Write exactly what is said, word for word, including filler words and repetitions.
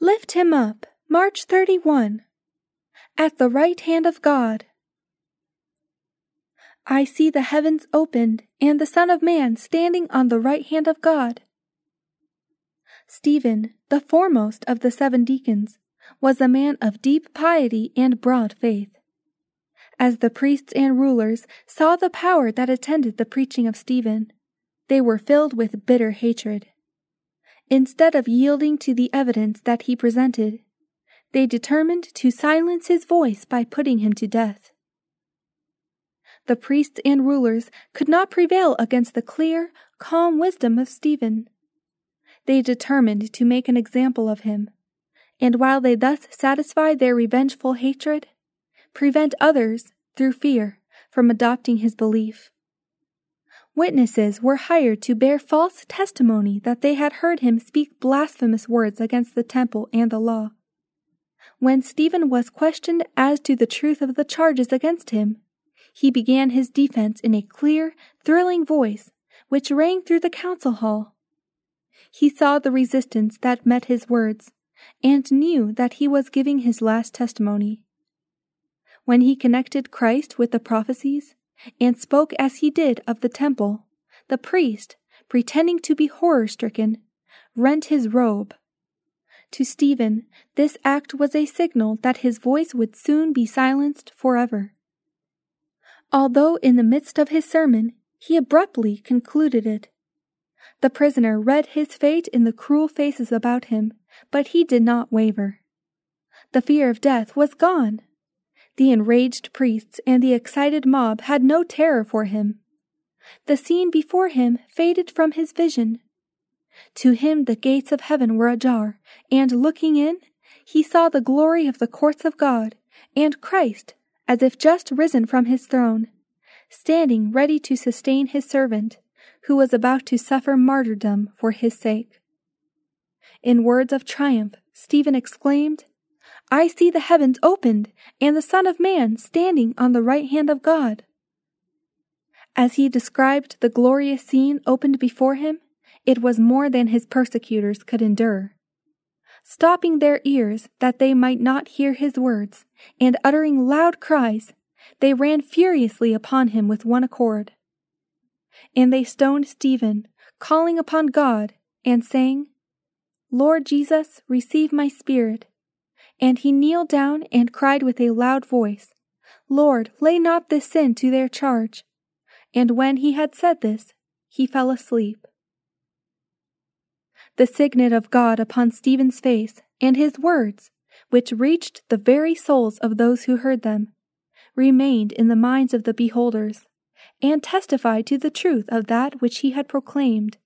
Lift him up, March thirty-first, at the right hand of God. I see the heavens opened and the Son of Man standing on the right hand of God. Stephen, the foremost of the seven deacons, was a man of deep piety and broad faith. As the priests and rulers saw the power that attended the preaching of Stephen, they were filled with bitter hatred. Instead of yielding to the evidence that he presented, they determined to silence his voice by putting him to death. The priests and rulers could not prevail against the clear, calm wisdom of Stephen. They determined to make an example of him, and while they thus satisfied their revengeful hatred, prevent others, through fear, from adopting his belief. Witnesses were hired to bear false testimony that they had heard him speak blasphemous words against the temple and the law. When Stephen was questioned as to the truth of the charges against him, he began his defense in a clear, thrilling voice, which rang through the council hall. He saw the resistance that met his words, and knew that he was giving his last testimony. When he connected Christ with the prophecies, and spoke as he did of the temple, the priest, pretending to be horror-stricken, rent his robe. To Stephen, this act was a signal that his voice would soon be silenced forever. Although in the midst of his sermon, he abruptly concluded it. The prisoner read his fate in the cruel faces about him, but he did not waver. The fear of death was gone. The enraged priests and the excited mob had no terror for him. The scene before him faded from his vision. To him the gates of heaven were ajar, and looking in, he saw the glory of the courts of God, and Christ, as if just risen from his throne, standing ready to sustain his servant, who was about to suffer martyrdom for his sake. In words of triumph, Stephen exclaimed, "I see the heavens opened, and the Son of Man standing on the right hand of God." As he described the glorious scene opened before him, it was more than his persecutors could endure. Stopping their ears that they might not hear his words, and uttering loud cries, they ran furiously upon him with one accord. And they stoned Stephen, calling upon God, and saying, "Lord Jesus, receive my spirit." And he kneeled down and cried with a loud voice, "Lord, lay not this sin to their charge." And when he had said this, he fell asleep. The signet of God upon Stephen's face, and his words, which reached the very souls of those who heard them, remained in the minds of the beholders, and testified to the truth of that which he had proclaimed.